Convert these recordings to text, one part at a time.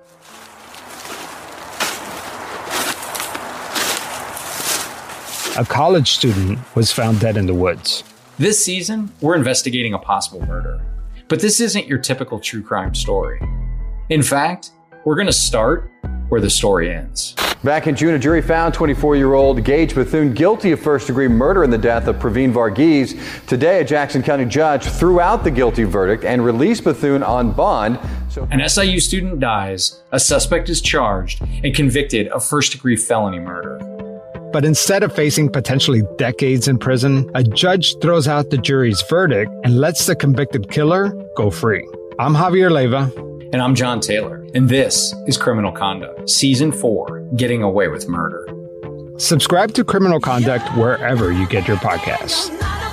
A college student was found dead in the woods. This season, we're investigating a possible murder. But this isn't your typical true crime story. In fact, we're going to start where the story ends. Back in June, a jury found 24-year-old Gage Bethune guilty of first-degree murder in the death of Praveen Varghese. Today, a Jackson County judge threw out the guilty verdict and released Bethune on bond. An SIU student dies, a suspect is charged and convicted of first-degree felony murder. But instead of facing potentially decades in prison, a judge throws out the jury's verdict and lets the convicted killer go free. I'm Javier Leiva. And I'm John Taylor. And this is Criminal Conduct, Season 4, Getting Away with Murder. Subscribe to Criminal Conduct wherever you get your podcasts.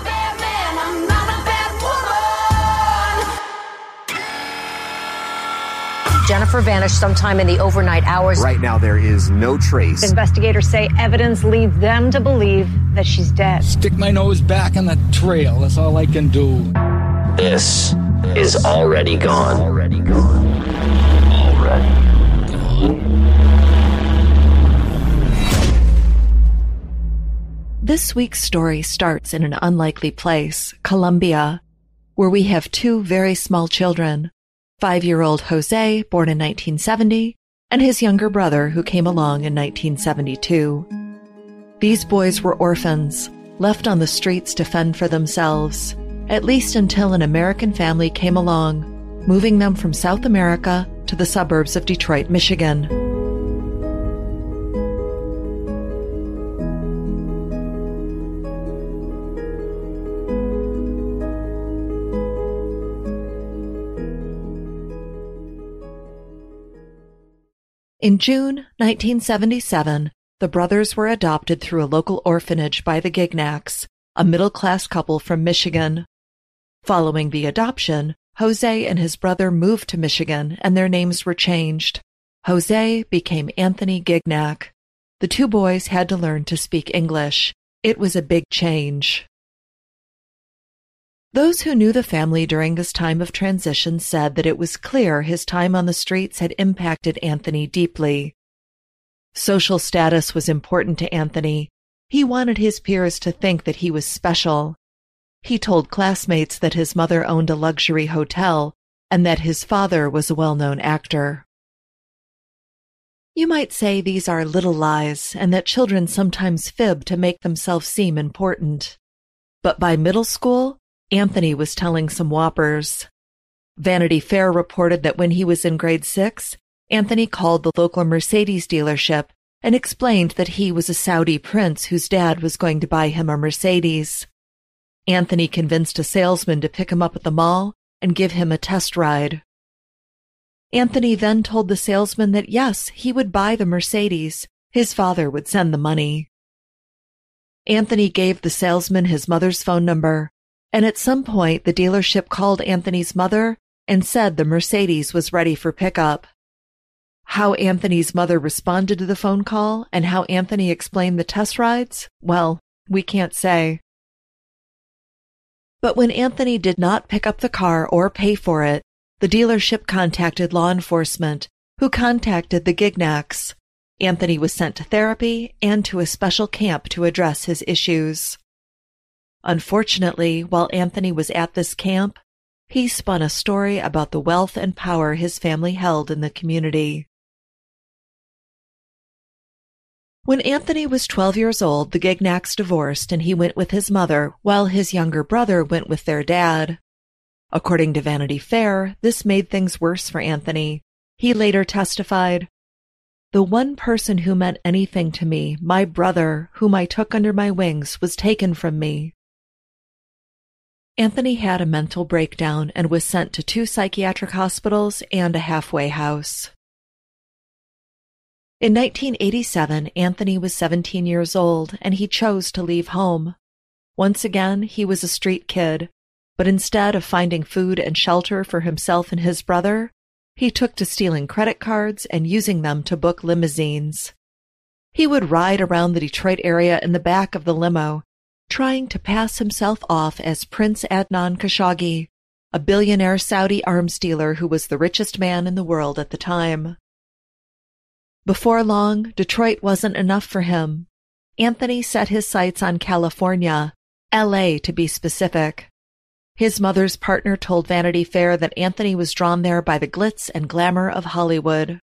Jennifer vanished sometime in the overnight hours. Right now, there is no trace. Investigators say evidence leads them to believe that she's dead. Stick my nose back on the trail. That's all I can do. This is Already Gone. Already Gone. Already Gone. This week's story starts in an unlikely place, Colombia, where we have two very small children. 5-year-old Jose, born in 1970, and his younger brother, who came along in 1972. These boys were orphans, left on the streets to fend for themselves, at least until an American family came along, moving them from South America to the suburbs of Detroit, Michigan. In June 1977, the brothers were adopted through a local orphanage by the Gignacks, a middle-class couple from Michigan. Following the adoption, Jose and his brother moved to Michigan and their names were changed. Jose became Anthony Gignac. The two boys had to learn to speak English. It was a big change. Those who knew the family during this time of transition said that it was clear his time on the streets had impacted Anthony deeply. Social status was important to Anthony. He wanted his peers to think that he was special. He told classmates that his mother owned a luxury hotel and that his father was a well-known actor. You might say these are little lies and that children sometimes fib to make themselves seem important. But by middle school, Anthony was telling some whoppers. Vanity Fair reported that when he was in grade 6, Anthony called the local Mercedes dealership and explained that he was a Saudi prince whose dad was going to buy him a Mercedes. Anthony convinced a salesman to pick him up at the mall and give him a test ride. Anthony then told the salesman that yes, he would buy the Mercedes. His father would send the money. Anthony gave the salesman his mother's phone number, and at some point the dealership called Anthony's mother and said the Mercedes was ready for pickup. How Anthony's mother responded to the phone call and how Anthony explained the test rides, well, we can't say. But when Anthony did not pick up the car or pay for it, the dealership contacted law enforcement, who contacted the Gignacks. Anthony was sent to therapy and to a special camp to address his issues. Unfortunately, while Anthony was at this camp, he spun a story about the wealth and power his family held in the community. When Anthony was 12 years old, the Gignacks divorced and he went with his mother while his younger brother went with their dad. According to Vanity Fair, this made things worse for Anthony. He later testified, "The one person who meant anything to me, my brother, whom I took under my wings, was taken from me." Anthony had a mental breakdown and was sent to 2 psychiatric hospitals and a halfway house. In 1987, Anthony was 17 years old and he chose to leave home. Once again, he was a street kid, but instead of finding food and shelter for himself and his brother, he took to stealing credit cards and using them to book limousines. He would ride around the Detroit area in the back of the limo, trying to pass himself off as Prince Adnan Khashoggi, a billionaire Saudi arms dealer who was the richest man in the world at the time. Before long, Detroit wasn't enough for him. Anthony set his sights on California, LA to be specific. His mother's partner told Vanity Fair that Anthony was drawn there by the glitz and glamour of Hollywood.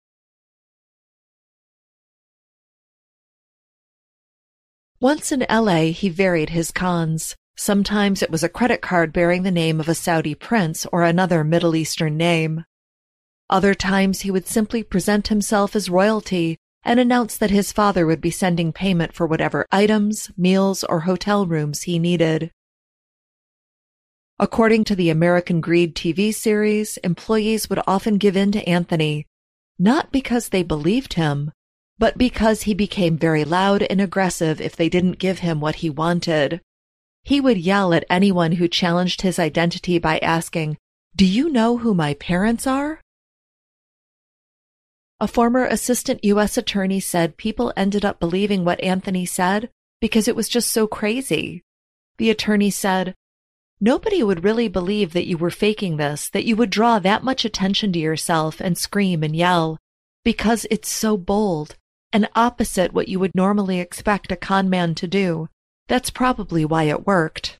Once in LA, he varied his cons. Sometimes it was a credit card bearing the name of a Saudi prince or another Middle Eastern name. Other times he would simply present himself as royalty and announce that his father would be sending payment for whatever items, meals, or hotel rooms he needed. According to the American Greed TV series, employees would often give in to Anthony, not because they believed him, but because he became very loud and aggressive if they didn't give him what he wanted. He would yell at anyone who challenged his identity by asking, "Do you know who my parents are?" A former assistant U.S. attorney said people ended up believing what Anthony said because it was just so crazy. The attorney said, "Nobody would really believe that you were faking this, that you would draw that much attention to yourself and scream and yell, because it's so bold and opposite what you would normally expect a con man to do. That's probably why it worked."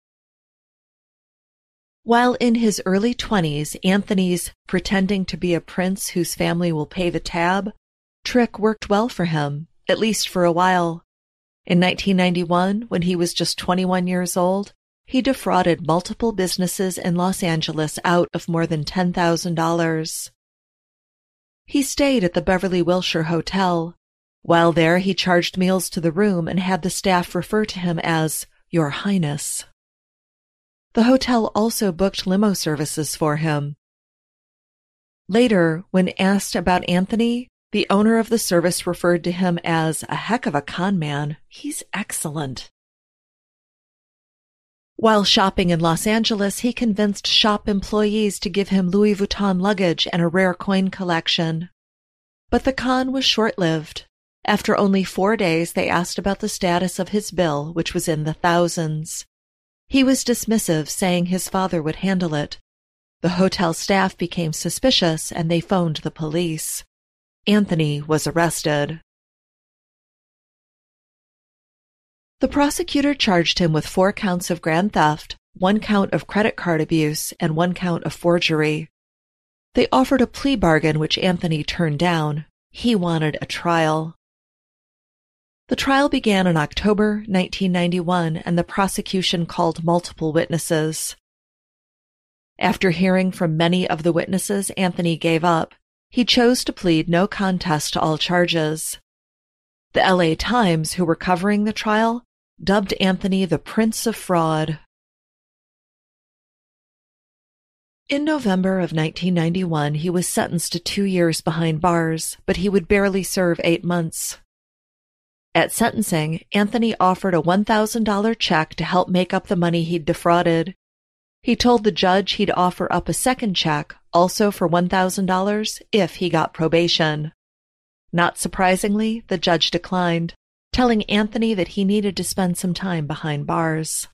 While in his early 20s, Anthony's pretending to be a prince whose family will pay the tab trick worked well for him, at least for a while. In 1991, when he was just 21 years old, he defrauded multiple businesses in Los Angeles out of more than $10,000. He stayed at the Beverly Wilshire Hotel. While there, he charged meals to the room and had the staff refer to him as Your Highness. The hotel also booked limo services for him. Later, when asked about Anthony, the owner of the service referred to him as a heck of a con man. He's excellent. While shopping in Los Angeles, he convinced shop employees to give him Louis Vuitton luggage and a rare coin collection. But the con was short-lived. After only 4 days, they asked about the status of his bill, which was in the thousands. He was dismissive, saying his father would handle it. The hotel staff became suspicious, and they phoned the police. Anthony was arrested. The prosecutor charged him with 4 counts of grand theft, 1 count of credit card abuse, and 1 count of forgery. They offered a plea bargain, which Anthony turned down. He wanted a trial. The trial began in October 1991, and the prosecution called multiple witnesses. After hearing from many of the witnesses, Anthony gave up. He chose to plead no contest to all charges. The LA Times, who were covering the trial, dubbed Anthony the Prince of Fraud. In November of 1991, he was sentenced to 2 years behind bars, but he would barely serve 8 months. At sentencing, Anthony offered a $1,000 check to help make up the money he'd defrauded. He told the judge he'd offer up a second check, also for $1,000, if he got probation. Not surprisingly, the judge declined, telling Anthony that he needed to spend some time behind bars.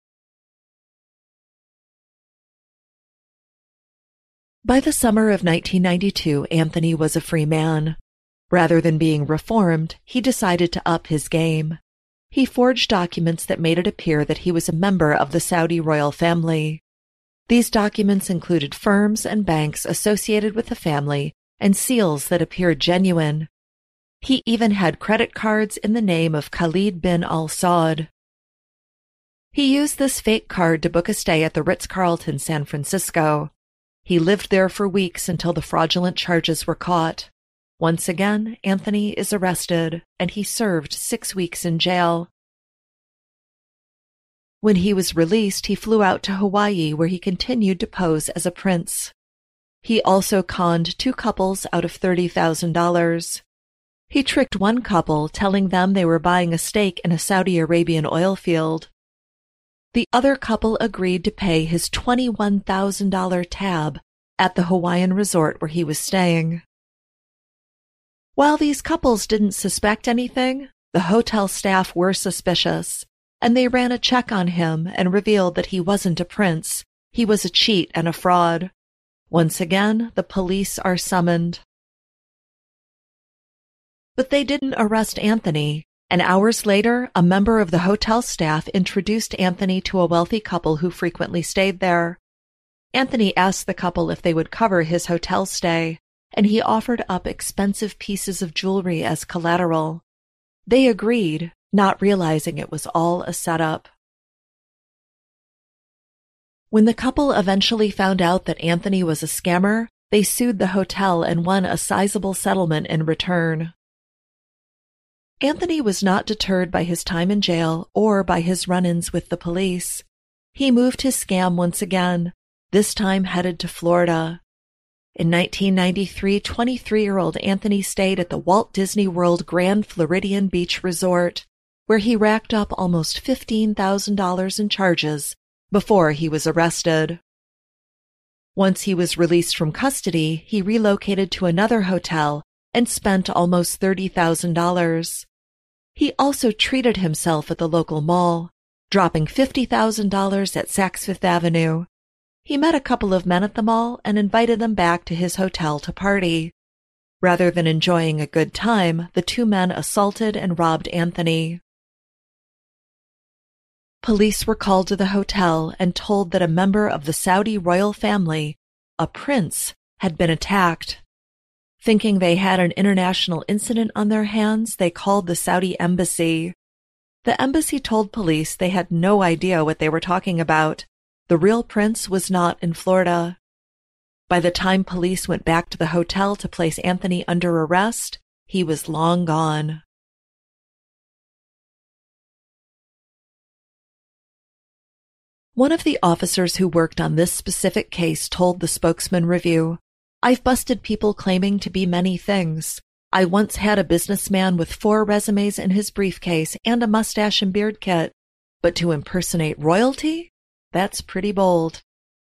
By the summer of 1992, Anthony was a free man. Rather than being reformed, he decided to up his game. He forged documents that made it appear that he was a member of the Saudi royal family. These documents included firms and banks associated with the family and seals that appeared genuine. He even had credit cards in the name of Khalid bin Al Saud. He used this fake card to book a stay at the Ritz-Carlton, San Francisco. He lived there for weeks until the fraudulent charges were caught. Once again, Anthony is arrested, and he served 6 weeks in jail. When he was released, he flew out to Hawaii, where he continued to pose as a prince. He also conned 2 couples out of $30,000. He tricked one couple, telling them they were buying a stake in a Saudi Arabian oil field. The other couple agreed to pay his $21,000 tab at the Hawaiian resort where he was staying. While these couples didn't suspect anything, the hotel staff were suspicious, and they ran a check on him and revealed that he wasn't a prince. He was a cheat and a fraud. Once again, the police are summoned. But they didn't arrest Anthony, and hours later, a member of the hotel staff introduced Anthony to a wealthy couple who frequently stayed there. Anthony asked the couple if they would cover his hotel stay, and he offered up expensive pieces of jewelry as collateral. They agreed, not realizing it was all a setup. When the couple eventually found out that Anthony was a scammer, they sued the hotel and won a sizable settlement in return. Anthony was not deterred by his time in jail or by his run-ins with the police. He moved his scam once again, this time headed to Florida. In 1993, 23-year-old Anthony stayed at the Walt Disney World Grand Floridian Beach Resort, where he racked up almost $15,000 in charges before he was arrested. Once he was released from custody, he relocated to another hotel and spent almost $30,000. He also treated himself at the local mall, dropping $50,000 at Saks Fifth Avenue. He met a couple of men at the mall and invited them back to his hotel to party. Rather than enjoying a good time, the two men assaulted and robbed Anthony. Police were called to the hotel and told that a member of the Saudi royal family, a prince, had been attacked. Thinking they had an international incident on their hands, they called the Saudi embassy. The embassy told police they had no idea what they were talking about. The real prince was not in Florida. By the time police went back to the hotel to place Anthony under arrest, he was long gone. One of the officers who worked on this specific case told the Spokesman Review, "I've busted people claiming to be many things. I once had a businessman with 4 resumes in his briefcase and a mustache and beard kit. But to impersonate royalty? That's pretty bold."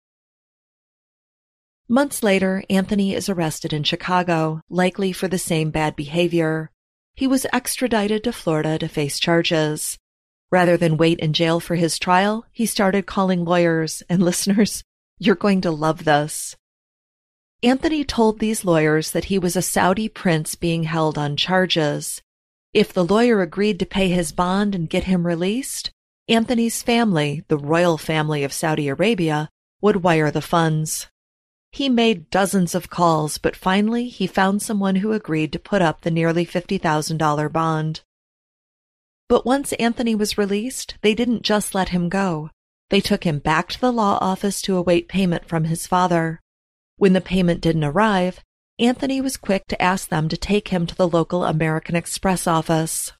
Months later, Anthony is arrested in Chicago, likely for the same bad behavior. He was extradited to Florida to face charges. Rather than wait in jail for his trial, he started calling lawyers, and listeners, you're going to love this. Anthony told these lawyers that he was a Saudi prince being held on charges. If the lawyer agreed to pay his bond and get him released, Anthony's family, the royal family of Saudi Arabia, would wire the funds. He made dozens of calls, but finally he found someone who agreed to put up the nearly $50,000 bond. But once Anthony was released, they didn't just let him go. They took him back to the law office to await payment from his father. When the payment didn't arrive, Anthony was quick to ask them to take him to the local American Express office.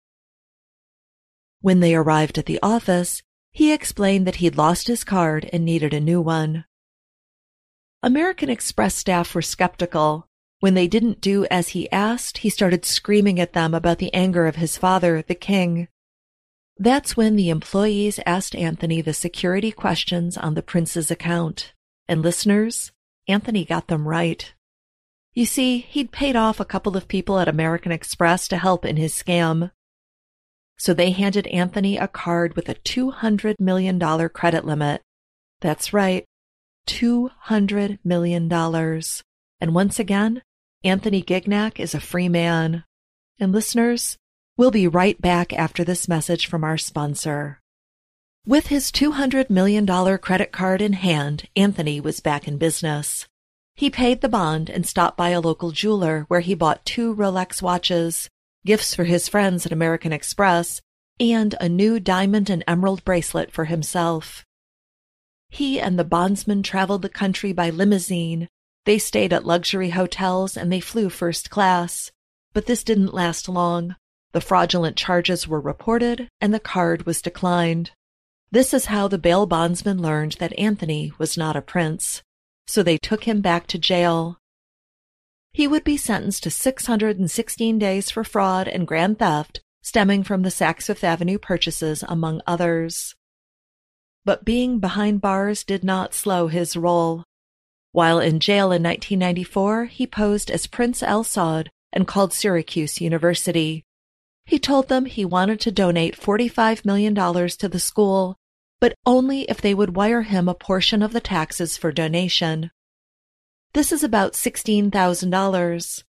When they arrived at the office, he explained that he'd lost his card and needed a new one. American Express staff were skeptical. When they didn't do as he asked, he started screaming at them about the anger of his father, the king. That's when the employees asked Anthony the security questions on the prince's account. And listeners, Anthony got them right. You see, he'd paid off a couple of people at American Express to help in his scam. So they handed Anthony a card with a $200 million credit limit. That's right, $200 million. And once again, Anthony Gignac is a free man. And listeners, we'll be right back after this message from our sponsor. With his $200 million credit card in hand, Anthony was back in business. He paid the bond and stopped by a local jeweler where he bought 2 Rolex watches, gifts for his friends at American Express, and a new diamond and emerald bracelet for himself. He and the bondsman traveled the country by limousine. They stayed at luxury hotels and they flew first class. But this didn't last long. The fraudulent charges were reported and the card was declined. This is how the bail bondsman learned that Anthony was not a prince. So they took him back to jail. He would be sentenced to 616 days for fraud and grand theft stemming from the Saks Fifth Avenue purchases, among others. But being behind bars did not slow his roll. While in jail in 1994, he posed as Prince Al Saud and called Syracuse University. He told them he wanted to donate $45 million to the school, but only if they would wire him a portion of the taxes for donation. This is about $16,000.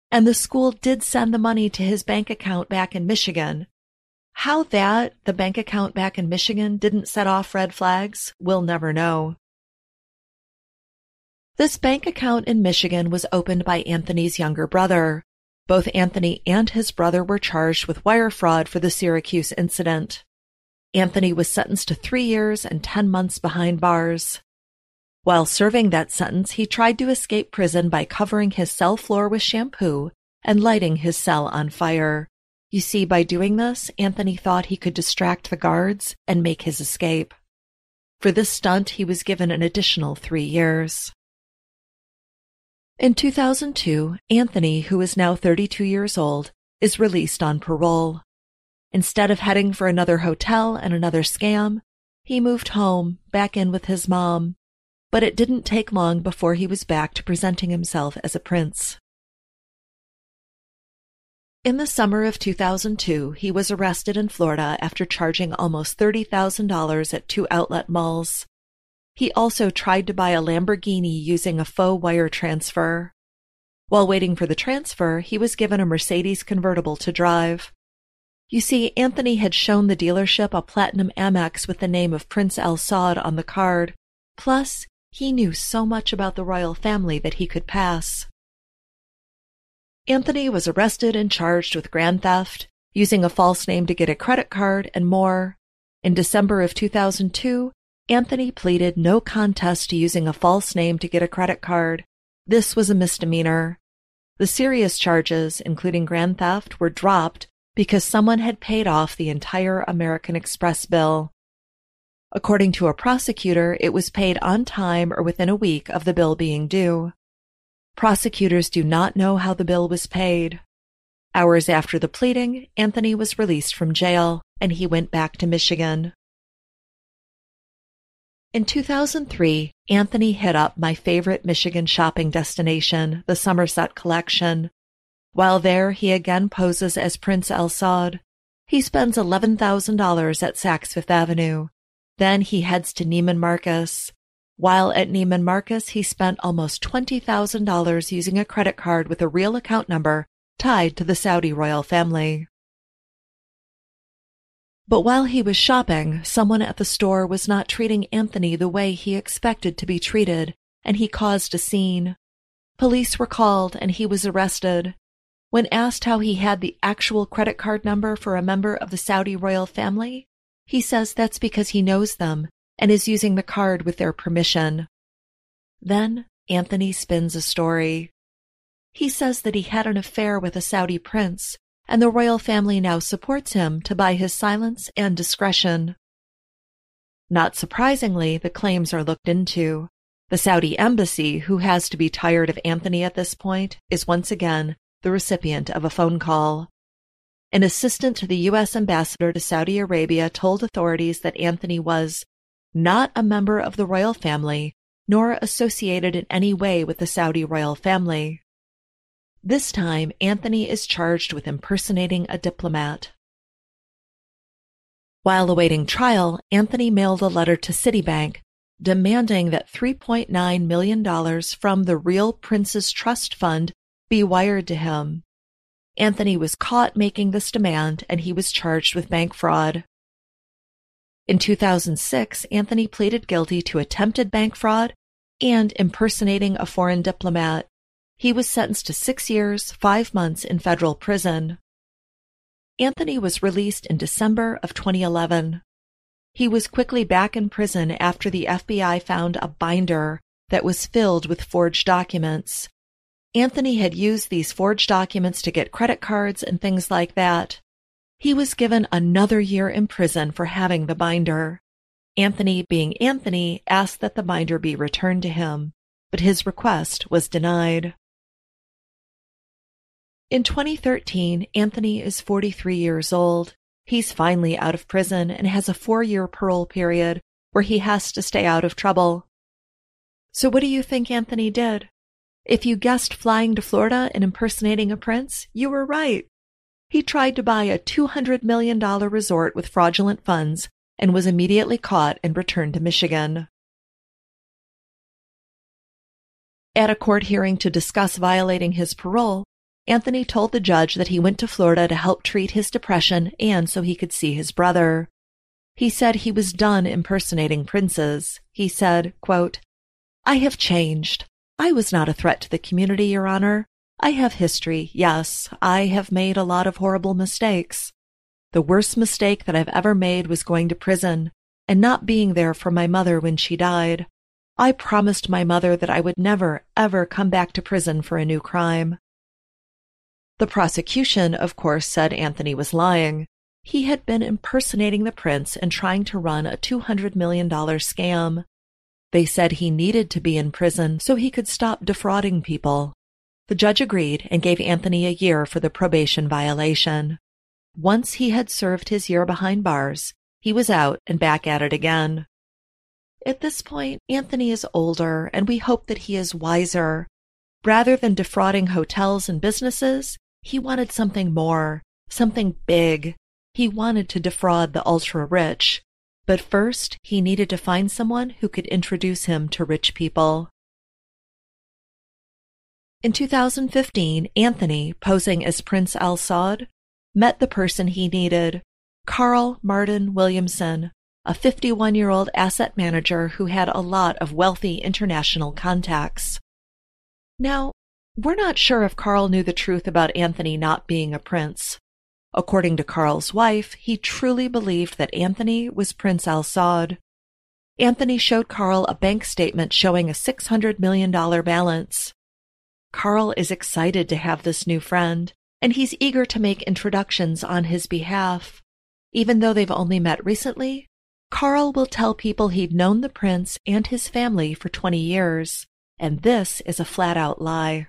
and the school did send the money to his bank account back in Michigan. How the bank account back in Michigan didn't set off red flags, we'll never know. This bank account in Michigan was opened by Anthony's younger brother. Both Anthony and his brother were charged with wire fraud for the Syracuse incident. Anthony was sentenced to 3 years and 10 months behind bars. While serving that sentence, he tried to escape prison by covering his cell floor with shampoo and lighting his cell on fire. You see, by doing this, Anthony thought he could distract the guards and make his escape. For this stunt, he was given an additional 3 years. In 2002, Anthony, who is now 32 years old, is released on parole. Instead of heading for another hotel and another scam, he moved home, back in with his mom. But it didn't take long before he was back to presenting himself as a prince. In the summer of 2002, he was arrested in Florida after charging almost $30,000 at 2 outlet malls. He also tried to buy a Lamborghini using a faux wire transfer. While waiting for the transfer, he was given a Mercedes convertible to drive. You see, Anthony had shown the dealership a platinum Amex with the name of Prince Al Saud on the card. Plus, he knew so much about the royal family that he could pass. Anthony was arrested and charged with grand theft, using a false name to get a credit card, and more. In December of 2002, Anthony pleaded no contest to using a false name to get a credit card. This was a misdemeanor. The serious charges, including grand theft, were dropped because someone had paid off the entire American Express bill. According to a prosecutor, it was paid on time or within a week of the bill being due. Prosecutors do not know how the bill was paid. Hours after the pleading, Anthony was released from jail, and he went back to Michigan. In 2003, Anthony hit up my favorite Michigan shopping destination, the Somerset Collection. While there, he again poses as Prince Al Saud. He spends $11,000 at Saks Fifth Avenue. Then he heads to Neiman Marcus. While at Neiman Marcus, he spent almost $20,000 using a credit card with a real account number tied to the Saudi royal family. But while he was shopping, someone at the store was not treating Anthony the way he expected to be treated, and he caused a scene. Police were called, and he was arrested. When asked how he had the actual credit card number for a member of the Saudi royal family, he says that's because he knows them and is using the card with their permission. Then Anthony spins a story. He says that he had an affair with a Saudi prince, and the royal family now supports him to buy his silence and discretion. Not surprisingly, the claims are looked into. The Saudi embassy, who has to be tired of Anthony at this point, is once again the recipient of a phone call. An assistant to the U.S. ambassador to Saudi Arabia told authorities that Anthony was not a member of the royal family, nor associated in any way with the Saudi royal family. This time, Anthony is charged with impersonating a diplomat. While awaiting trial, Anthony mailed a letter to Citibank demanding that $3.9 million from the Real Prince's Trust Fund be wired to him. Anthony was caught making this demand, and he was charged with bank fraud. In 2006, Anthony pleaded guilty to attempted bank fraud and impersonating a foreign diplomat. He was sentenced to 6 years, 5 months in federal prison. Anthony was released in December of 2011. He was quickly back in prison after the FBI found a binder that was filled with forged documents. Anthony had used these forged documents to get credit cards and things like that. He was given another year in prison for having the binder. Anthony, being Anthony, asked that the binder be returned to him, but his request was denied. In 2013, Anthony is 43 years old. He's finally out of prison and has a 4-year parole period where he has to stay out of trouble. So what do you think Anthony did? If you guessed flying to Florida and impersonating a prince, you were right. He tried to buy a $200 million resort with fraudulent funds and was immediately caught and returned to Michigan. At a court hearing to discuss violating his parole, Anthony told the judge that he went to Florida to help treat his depression and so he could see his brother. He said he was done impersonating princes. He said, quote, "I have changed. I was not a threat to the community, Your Honor. I have history, yes. I have made a lot of horrible mistakes. The worst mistake that I've ever made was going to prison and not being there for my mother when she died. I promised my mother that I would never, ever come back to prison for a new crime." The prosecution, of course, said Anthony was lying. He had been impersonating the prince and trying to run a $200 million scam. They said he needed to be in prison so he could stop defrauding people. The judge agreed and gave Anthony a year for the probation violation. Once he had served his year behind bars, he was out and back at it again. At this point, Anthony is older, and we hope that he is wiser. Rather than defrauding hotels and businesses, he wanted something more, something big. He wanted to defraud the ultra-rich. But first, he needed to find someone who could introduce him to rich people. In 2015, Anthony, posing as Prince Al Saud, met the person he needed, Carl Martin Williamson, a 51-year-old asset manager who had a lot of wealthy international contacts. Now, we're not sure if Carl knew the truth about Anthony not being a prince. According to Carl's wife, he truly believed that Anthony was Prince Al Saud. Anthony showed Carl a bank statement showing a $600 million balance. Carl is excited to have this new friend, and he's eager to make introductions on his behalf. Even though they've only met recently, Carl will tell people he'd known the prince and his family for 20 years, and this is a flat-out lie.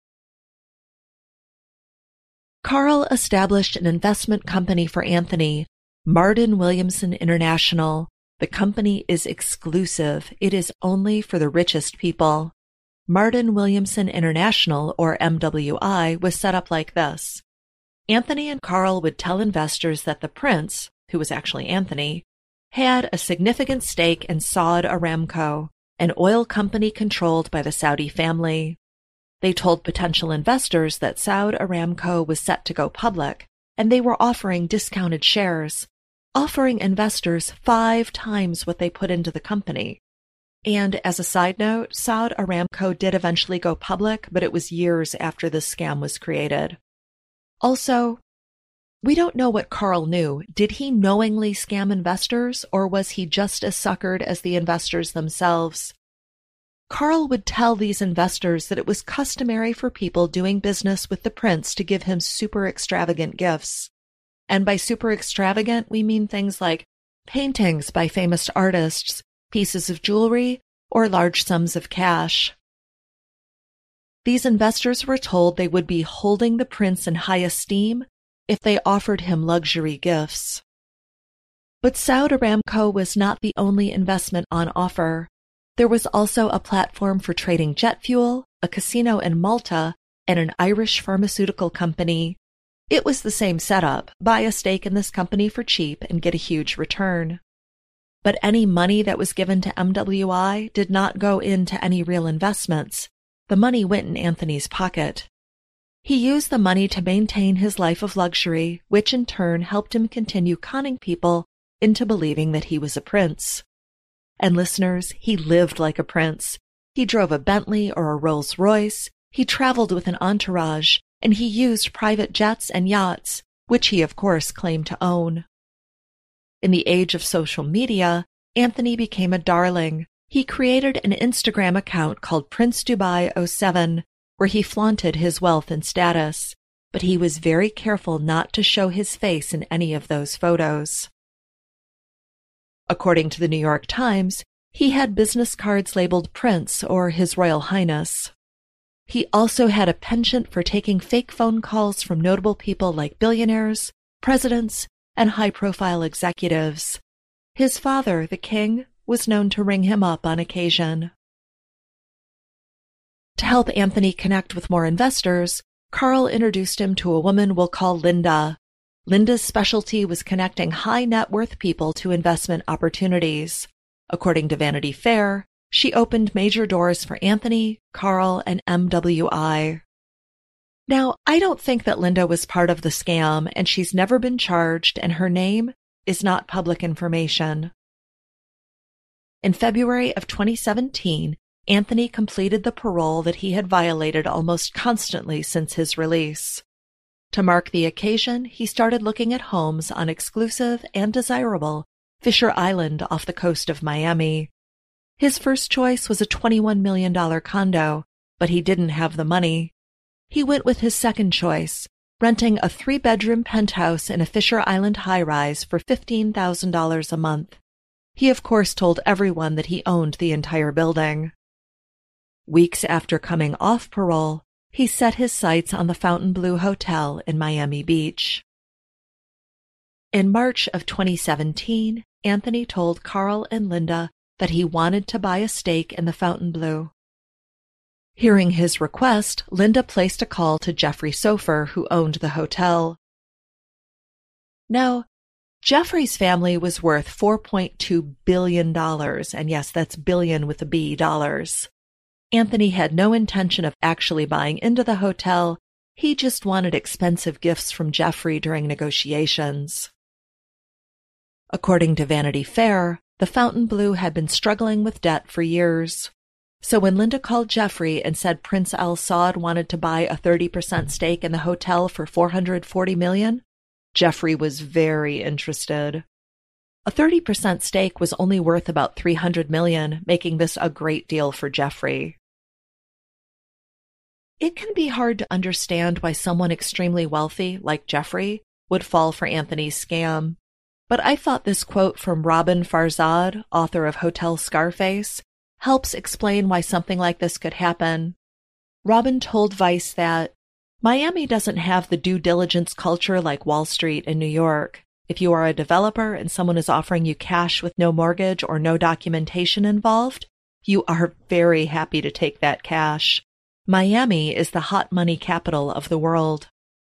Carl established an investment company for Anthony, Martin Williamson International. The company is exclusive. It is only for the richest people. Martin Williamson International, or MWI, was set up like this. Anthony and Carl would tell investors that the prince, who was actually Anthony, had a significant stake in Saudi Aramco, an oil company controlled by the Saudi family. They told potential investors that Saudi Aramco was set to go public, and they were offering discounted shares, offering investors 5 times what they put into the company. And as a side note, Saudi Aramco did eventually go public, but it was years after this scam was created. Also, we don't know what Carl knew. Did he knowingly scam investors, or was he just as suckered as the investors themselves? Carl would tell these investors that it was customary for people doing business with the prince to give him super extravagant gifts. And by super extravagant, we mean things like paintings by famous artists, pieces of jewelry, or large sums of cash. These investors were told they would be holding the prince in high esteem if they offered him luxury gifts. But Saudi Aramco was not the only investment on offer. There was also a platform for trading jet fuel, a casino in Malta, and an Irish pharmaceutical company. It was the same setup: buy a stake in this company for cheap and get a huge return. But any money that was given to MWI did not go into any real investments. The money went in Anthony's pocket. He used the money to maintain his life of luxury, which in turn helped him continue conning people into believing that he was a prince. And listeners, he lived like a prince. He drove a Bentley or a Rolls-Royce, he traveled with an entourage, and he used private jets and yachts, which he of course claimed to own. In the age of social media, Anthony became a darling. He created an Instagram account called Prince Dubai 07, where he flaunted his wealth and status, but he was very careful not to show his face in any of those photos. According to the New York Times, he had business cards labeled Prince or His Royal Highness. He also had a penchant for taking fake phone calls from notable people like billionaires, presidents, and high-profile executives. His father, the king, was known to ring him up on occasion. To help Anthony connect with more investors, Carl introduced him to a woman we'll call Linda. Linda's specialty was connecting high-net-worth people to investment opportunities. According to Vanity Fair, she opened major doors for Anthony, Carl, and MWI. Now, I don't think that Linda was part of the scam, and she's never been charged, and her name is not public information. In February of 2017, Anthony completed the parole that he had violated almost constantly since his release. To mark the occasion, he started looking at homes on exclusive and desirable Fisher Island off the coast of Miami. His first choice was a $21 million condo, but he didn't have the money. He went with his second choice, renting a 3-bedroom penthouse in a Fisher Island high-rise for $15,000 a month. He, of course, told everyone that he owned the entire building. Weeks after coming off parole, he set his sights on the Fontainebleau Hotel in Miami Beach. In March of 2017, Anthony told Carl and Linda that he wanted to buy a stake in the Fontainebleau. Hearing his request, Linda placed a call to Jeffrey Sofer, who owned the hotel. Now, Jeffrey's family was worth $4.2 billion, and yes, that's billion with a B dollars. Anthony had no intention of actually buying into the hotel. He just wanted expensive gifts from Jeffrey during negotiations. According to Vanity Fair, the Fontainebleau had been struggling with debt for years. So when Linda called Jeffrey and said Prince Al Saud wanted to buy a 30% stake in the hotel for $440 million, Jeffrey was very interested. A 30% stake was only worth about $300 million, making this a great deal for Jeffrey. It can be hard to understand why someone extremely wealthy, like Jeffrey, would fall for Anthony's scam. But I thought this quote from Robin Farzad, author of Hotel Scarface, helps explain why something like this could happen. Robin told Vice that Miami doesn't have the due diligence culture like Wall Street in New York. If you are a developer and someone is offering you cash with no mortgage or no documentation involved, you are very happy to take that cash. Miami is the hot money capital of the world.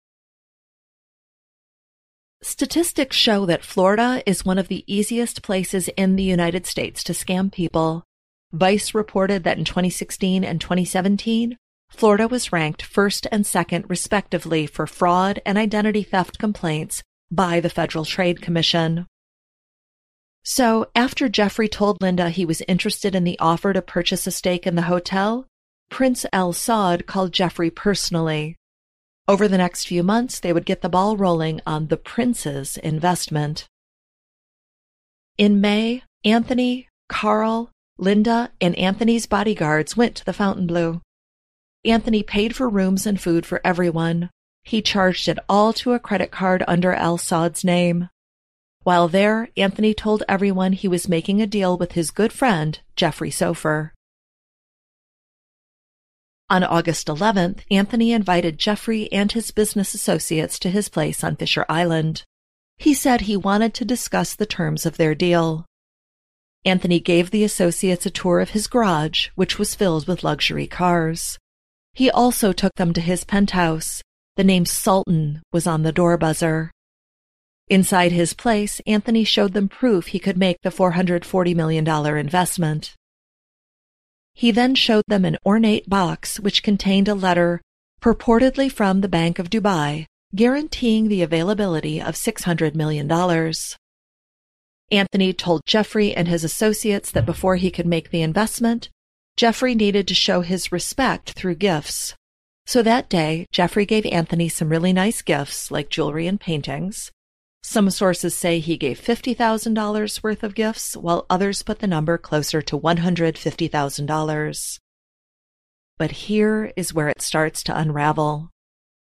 Statistics show that Florida is one of the easiest places in the United States to scam people. Vice reported that in 2016 and 2017, Florida was ranked first and second respectively for fraud and identity theft complaints by the Federal Trade Commission. So, after Jeffrey told Linda he was interested in the offer to purchase a stake in the hotel, Prince Al Saud called Jeffrey personally. Over the next few months, they would get the ball rolling on the prince's investment. In May, Anthony, Carl, Linda, and Anthony's bodyguards went to the Fontainebleau. Anthony paid for rooms and food for everyone. He charged it all to a credit card under Al Saud's name. While there, Anthony told everyone he was making a deal with his good friend, Jeffrey Sofer. On August 11th, Anthony invited Jeffrey and his business associates to his place on Fisher Island. He said he wanted to discuss the terms of their deal. Anthony gave the associates a tour of his garage, which was filled with luxury cars. He also took them to his penthouse. The name Sultan was on the door buzzer. Inside his place, Anthony showed them proof he could make the $440 million investment. He then showed them an ornate box which contained a letter purportedly from the Bank of Dubai, guaranteeing the availability of $600 million. Anthony told Jeffrey and his associates that before he could make the investment, Jeffrey needed to show his respect through gifts. So that day, Jeffrey gave Anthony some really nice gifts like jewelry and paintings. Some sources say he gave $50,000 worth of gifts, while others put the number closer to $150,000. But here is where it starts to unravel.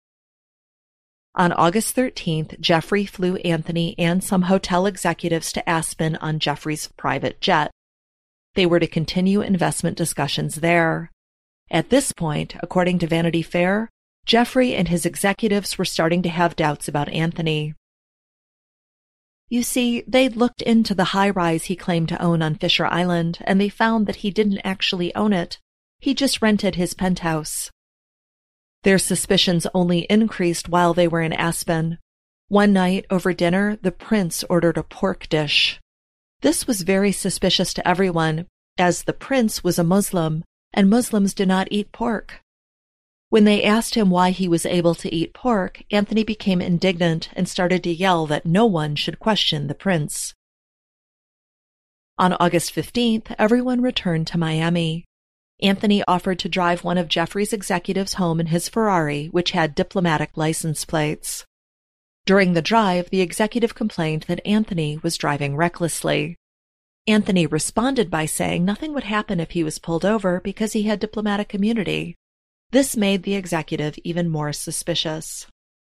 On August 13th, Jeffrey flew Anthony and some hotel executives to Aspen on Jeffrey's private jet. They were to continue investment discussions there. At this point, according to Vanity Fair, Jeffrey and his executives were starting to have doubts about Anthony. You see, they'd looked into the high-rise he claimed to own on Fisher Island, and they found that he didn't actually own it. He just rented his penthouse. Their suspicions only increased while they were in Aspen. One night, over dinner, the prince ordered a pork dish. This was very suspicious to everyone, as the prince was a Muslim, and Muslims do not eat pork. When they asked him why he was able to eat pork, Anthony became indignant and started to yell that no one should question the prince. On August 15th, everyone returned to Miami. Anthony offered to drive one of Jeffrey's executives home in his Ferrari, which had diplomatic license plates. During the drive, the executive complained that Anthony was driving recklessly. Anthony responded by saying nothing would happen if he was pulled over because he had diplomatic immunity. This made the executive even more suspicious.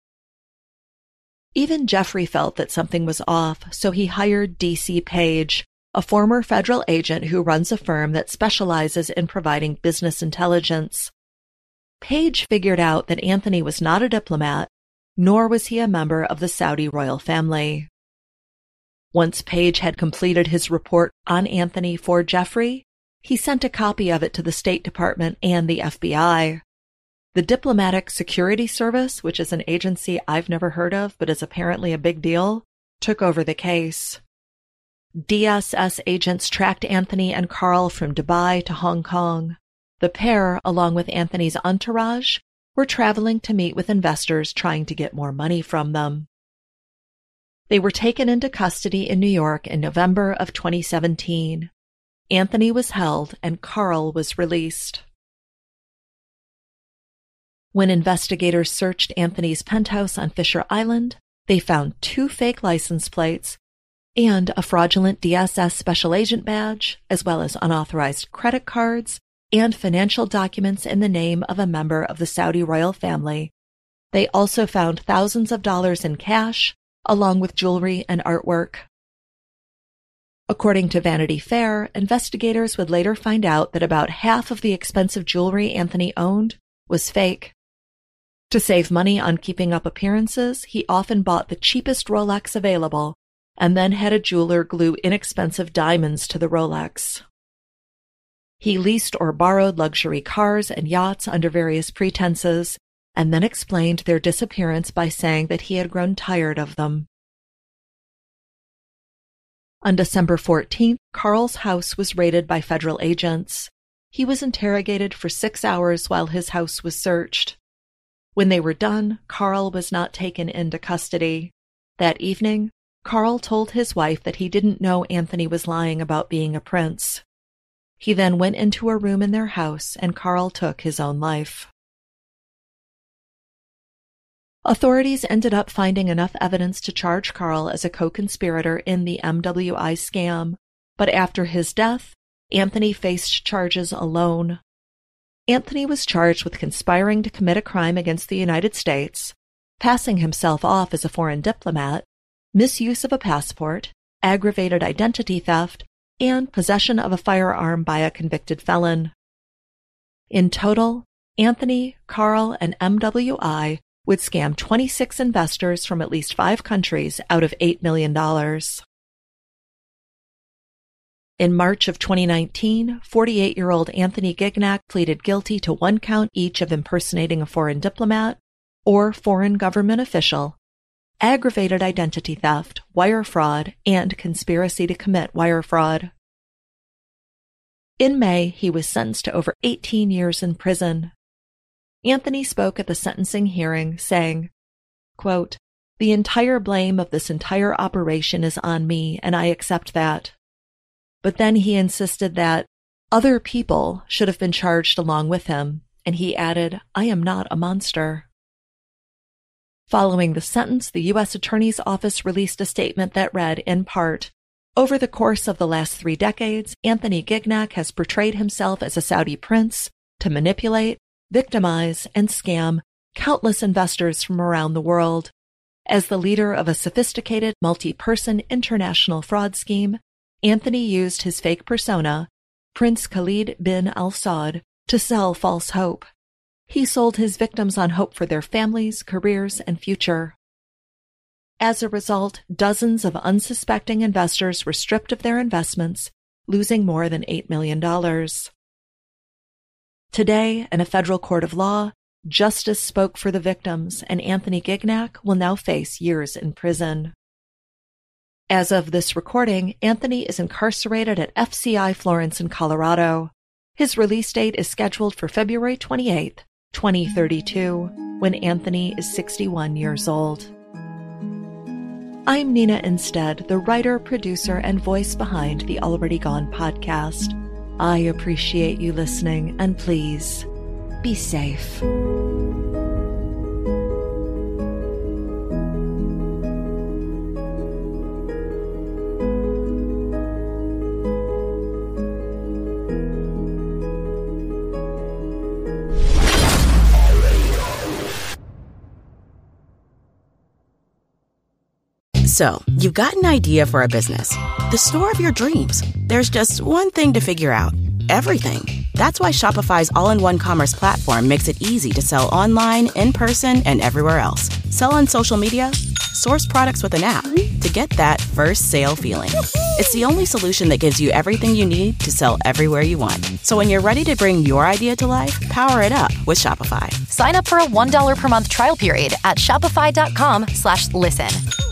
Even Jeffrey felt that something was off, so he hired D.C. Page, a former federal agent who runs a firm that specializes in providing business intelligence. Page figured out that Anthony was not a diplomat, nor was he a member of the Saudi royal family. Once Page had completed his report on Anthony for Jeffrey, he sent a copy of it to the State Department and the FBI. The Diplomatic Security Service, which is an agency I've never heard of but is apparently a big deal, took over the case. DSS agents tracked Anthony and Carl from Dubai to Hong Kong. The pair, along with Anthony's entourage, were traveling to meet with investors trying to get more money from them. They were taken into custody in New York in November of 2017. Anthony was held and Carl was released. When investigators searched Anthony's penthouse on Fisher Island, they found 2 fake license plates and a fraudulent DSS special agent badge, as well as unauthorized credit cards and financial documents in the name of a member of the Saudi royal family. They also found thousands of dollars in cash, along with jewelry and artwork. According to Vanity Fair, investigators would later find out that about half of the expensive jewelry Anthony owned was fake. To save money on keeping up appearances, he often bought the cheapest Rolex available and then had a jeweler glue inexpensive diamonds to the Rolex. He leased or borrowed luxury cars and yachts under various pretenses, and then explained their disappearance by saying that he had grown tired of them. On December 14th, Carl's house was raided by federal agents. He was interrogated for 6 hours while his house was searched. When they were done, Carl was not taken into custody. That evening, Carl told his wife that he didn't know Anthony was lying about being a prince. He then went into a room in their house and Carl took his own life. Authorities ended up finding enough evidence to charge Carl as a co-conspirator in the MWI scam, but after his death, Anthony faced charges alone. Anthony was charged with conspiring to commit a crime against the United States, passing himself off as a foreign diplomat, misuse of a passport, aggravated identity theft, and possession of a firearm by a convicted felon. In total, Anthony, Carl, and MWI would scam 26 investors from at least 5 countries out of $8 million. In March of 2019, 48-year-old Anthony Gignac pleaded guilty to 1 count each of impersonating a foreign diplomat or foreign government official, aggravated identity theft, wire fraud, and conspiracy to commit wire fraud. In May, he was sentenced to over 18 years in prison. Anthony spoke at the sentencing hearing, saying, quote, "The entire blame of this entire operation is on me, and I accept that." But then he insisted that other people should have been charged along with him, and he added, "I am not a monster." Following the sentence, the U.S. Attorney's Office released a statement that read, in part, "Over the course of the last 3 decades, Anthony Gignac has portrayed himself as a Saudi prince to manipulate, victimize, and scam countless investors from around the world. As the leader of a sophisticated, multi-person international fraud scheme, Anthony used his fake persona, Prince Khalid bin Al Saud, to sell false hope. He sold his victims on hope for their families, careers, and future. As a result, dozens of unsuspecting investors were stripped of their investments, losing more than $8 million. Today, in a federal court of law, justice spoke for the victims, and Anthony Gignac will now face years in prison. As of this recording, Anthony is incarcerated at FCI Florence in Colorado. His release date is scheduled for February 28, 2032, when Anthony is 61 years old. I'm Nina Instead, the writer, producer, and voice behind the Already Gone podcast. I appreciate you listening, and please, be safe. So, you've got an idea for a business, the store of your dreams. There's just one thing to figure out: everything. That's why Shopify's all-in-one commerce platform makes it easy to sell online, in person, and everywhere else. Sell on social media, source products with an app to get that first sale feeling. It's the only solution that gives you everything you need to sell everywhere you want. So when you're ready to bring your idea to life, power it up with Shopify. Sign up for a $1 per month trial period at shopify.com/listen.